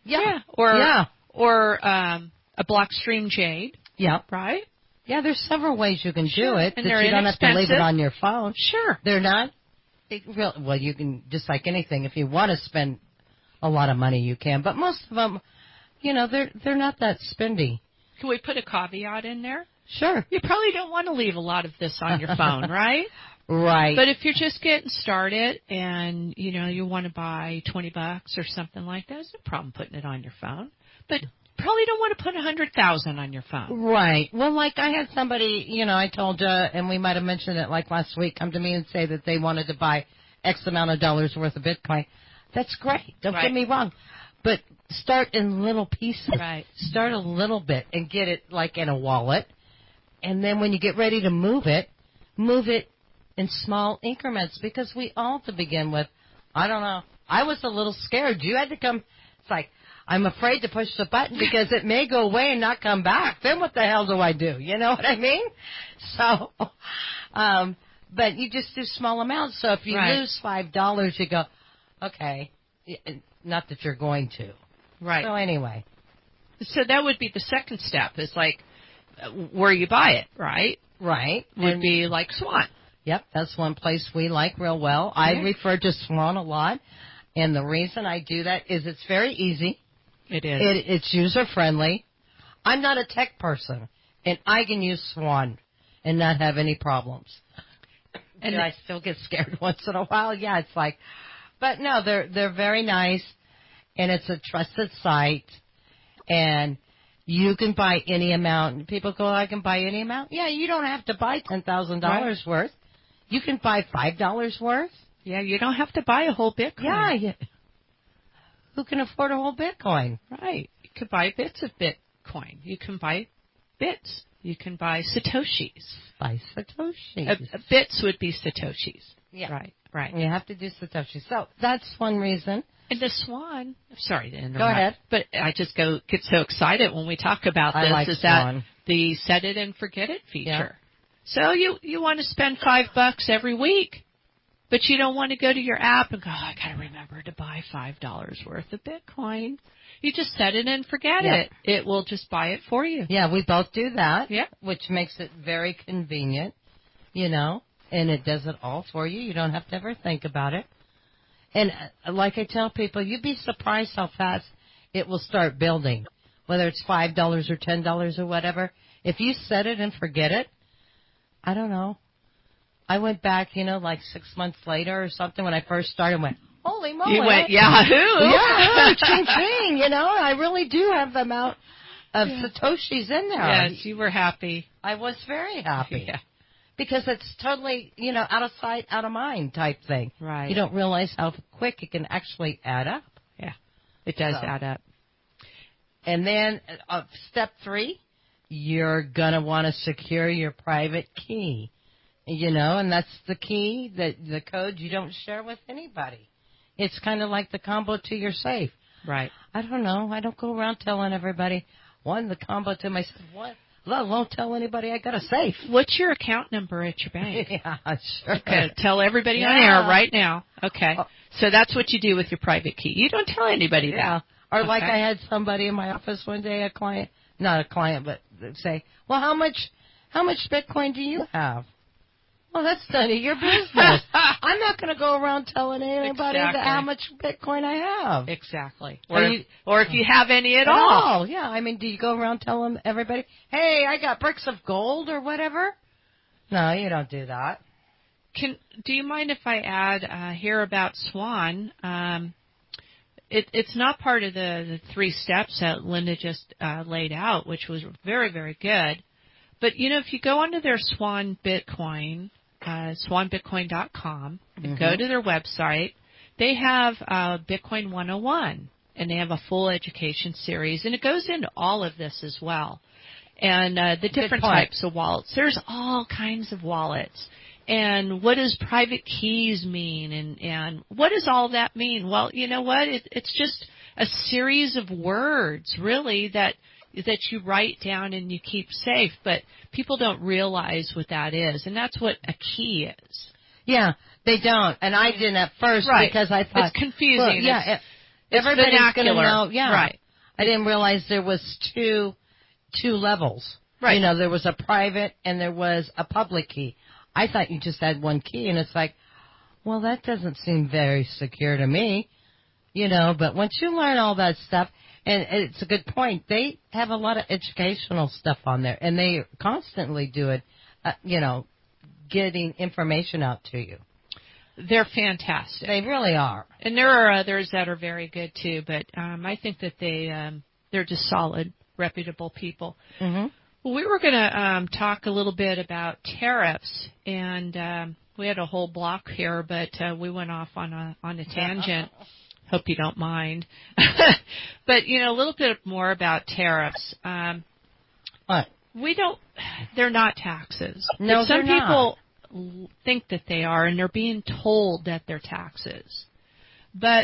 Or a Blockstream Jade. Yeah. Right? Yeah, there's several ways you can do it. And that you don't have to leave it on your phone. Sure. They're not. Well, you can, just like anything, if you want to spend a lot of money, you can. But most of them, they're not that spendy. Can we put a caveat in there? Sure. You probably don't want to leave a lot of this on your phone, right? Right. But if you're just getting started and, you want to buy $20 or something like that, there's no problem putting it on your phone. But probably don't want to put 100,000 on your phone. Right. Well, like I had somebody, I told you, and we might have mentioned it like last week, come to me and say that they wanted to buy X amount of dollars worth of Bitcoin. That's great. Don't get me wrong. But start in little pieces. Right. Start a little bit and get it like in a wallet. And then when you get ready to move it in small increments, because we all, to begin with, I don't know, I was a little scared. You had to come. It's like, I'm afraid to push the button because it may go away and not come back. Then what the hell do I do? You know what I mean? So, but you just do small amounts. So if you lose $5, you go, okay, not that you're going to. Right. So anyway. So that would be the second step, is like where you buy it, right? Right. Would be like Swan. Yep, that's one place we like real well. I refer to Swan a lot, and the reason I do that is it's very easy. It is. It's user-friendly. I'm not a tech person, and I can use Swan and not have any problems. And I still get scared once in a while. Yeah, it's like, but no, they're very nice, and it's a trusted site, and you can buy any amount. People go, I can buy any amount. Yeah, you don't have to buy $10,000 worth. You can buy $5 worth. Yeah, you don't have to buy a whole Bitcoin. Yeah. Who can afford a whole Bitcoin? Right. You could buy bits of Bitcoin. You can buy bits. You can buy Satoshis. Buy Satoshis. Bits would be Satoshis. Yeah. Right. You have to do Satoshis. So that's one reason. And the Swan, sorry to interrupt. Go ahead. But I just get so excited when we talk about this. I like Swan. That the set it and forget it feature. Yeah. So you want to spend $5 every week, but you don't want to go to your app and go, I got to remember to buy $5 worth of Bitcoin. You just set it and forget it. It will just buy it for you. Yeah, we both do that. Yeah. Which makes it very convenient, and it does it all for you. You don't have to ever think about it. And like I tell people, you'd be surprised how fast it will start building, whether it's $5 or $10 or whatever. If you set it and forget it, I don't know. I went back, like 6 months later or something when I first started and went, holy moly. You went, Yahoo! Yeah, ching ching, you know, I really do have the amount of Satoshis in there. Yes, you were happy. I was very happy. Yeah. Because it's totally, you know, out of sight, out of mind type thing. Right. You don't realize how quick it can actually add up. Yeah, it does add up. And then step 3, you're going to want to secure your private key. You know, and that's the key, the code you don't share with anybody. It's kind of like the combo to your safe. Right. I don't know. I don't go around telling everybody, the combo to my safe. What? I won't tell anybody I got a safe. What's your account number at your bank? Yeah, sure. Okay, tell everybody on air right now. Okay. So that's what you do with your private key. You don't tell anybody that. Or like I had somebody in my office one day, a client, not a client, but say, well, how much Bitcoin do you have? Well, that's none of your business. I'm not going to go around telling anybody how much Bitcoin I have. Exactly. Or if you have any at all. all. Yeah, I mean, do you go around telling everybody, hey, I got bricks of gold or whatever? No, you don't do that. Do you mind if I add here about Swan? It's not part of the 3 steps that Linda just laid out, which was very, very good. But, you know, if you go onto their Swan Bitcoin, swanbitcoin.com, and go to their website, they have Bitcoin 101, and they have a full education series, and it goes into all of this as well. And the different types of wallets. There's all kinds of wallets. And what does private keys mean? And what does all that mean? Well, you know what? It's just a series of words, really, that you write down and you keep safe, but people don't realize what that is, and that's what a key is. Yeah, they don't, and I didn't at first because I thought it's confusing. Well, it's everybody's going to know. Yeah, right. I didn't realize there was two levels. Right. You know, there was a private and there was a public key. I thought you just had one key, and it's like, well, that doesn't seem very secure to me. You know, but once you learn all that stuff. And it's a good point. They have a lot of educational stuff on there, and they constantly do it, you know, getting information out to you. They're fantastic. They really are. And there are others that are very good, too, but I think that they're just solid, reputable people. Mm-hmm. Well, we were going to talk a little bit about tariffs, and we had a whole block here, but we went off on a tangent. Hope you don't mind. But, you know, a little bit more about tariffs. What? They're not taxes. No, some they're people think that they are, and they're being told that they're taxes. But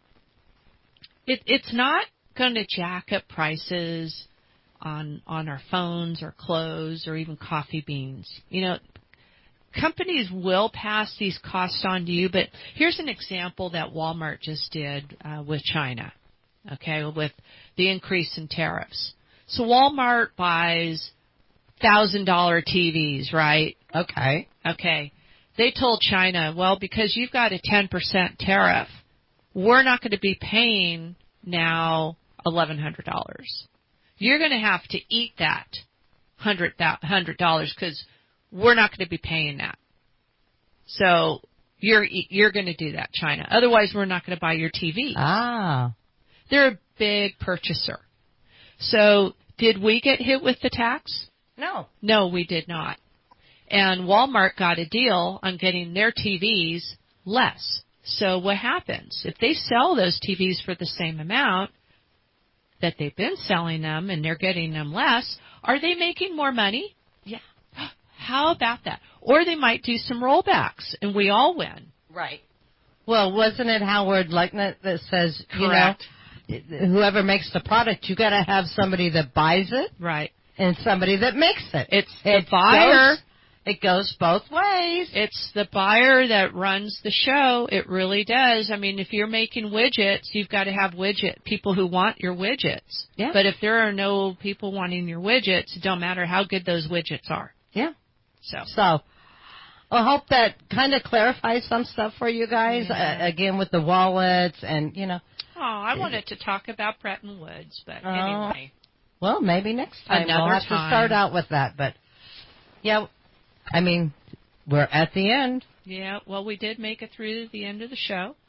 it's not going to jack up prices on our phones or clothes or even coffee beans. You know, companies will pass these costs on to you, but here's an example that Walmart just did with China, okay, with the increase in tariffs. So Walmart buys $1,000 TVs, right? Okay. Okay. They told China, well, because you've got a 10% tariff, we're not going to be paying now $1,100. You're going to have to eat that $100 because we're not going to be paying that. So you're going to do that, China. Otherwise, we're not going to buy your TV. Ah. They're a big purchaser. So did we get hit with the tax? No. No, we did not. And Walmart got a deal on getting their TVs less. So what happens? If they sell those TVs for the same amount that they've been selling them and they're getting them less, are they making more money? Yeah. How about that? Or they might do some rollbacks, and we all win. Right. Well, wasn't it Howard Lecknett that says, Correct. You know, whoever makes the product, you got to have somebody that buys it, right, and somebody that makes it. It's the buyer. It goes both ways. It's the buyer that runs the show. It really does. I mean, if you're making widgets, you've got to have people who want your widgets. Yeah. But if there are no people wanting your widgets, it don't matter how good those widgets are. Yeah. So I hope that kind of clarifies some stuff for you guys. Yeah. Again, with the wallets and, you know. Oh, I wanted to talk about Bretton Woods, but anyway. Well, maybe next time we'll have to start out with that. But, yeah, I mean, we're at the end. Yeah, well, we did make it through the end of the show.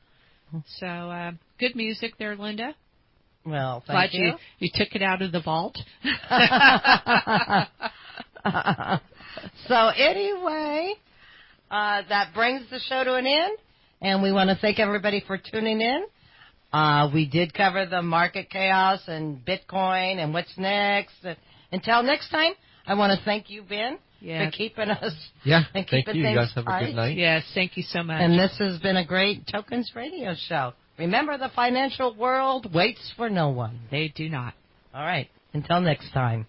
So, good music there, Linda. Well, Glad thank you. You took it out of the vault. So anyway, that brings the show to an end, and we want to thank everybody for tuning in. We did cover the market chaos and Bitcoin and what's next. Until next time, I want to thank you, Ben, for keeping us. Yeah, and thank keeping you. You things guys have tight. a good night. Yes, thank you so much. And this has been a great Tokens Radio show. Remember, the financial world waits for no one. They do not. All right. Until next time.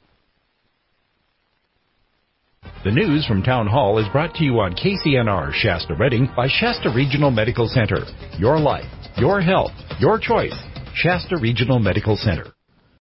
The news from Town Hall is brought to you on KCNR Shasta Redding by Shasta Regional Medical Center. Your life, your health, your choice. Shasta Regional Medical Center.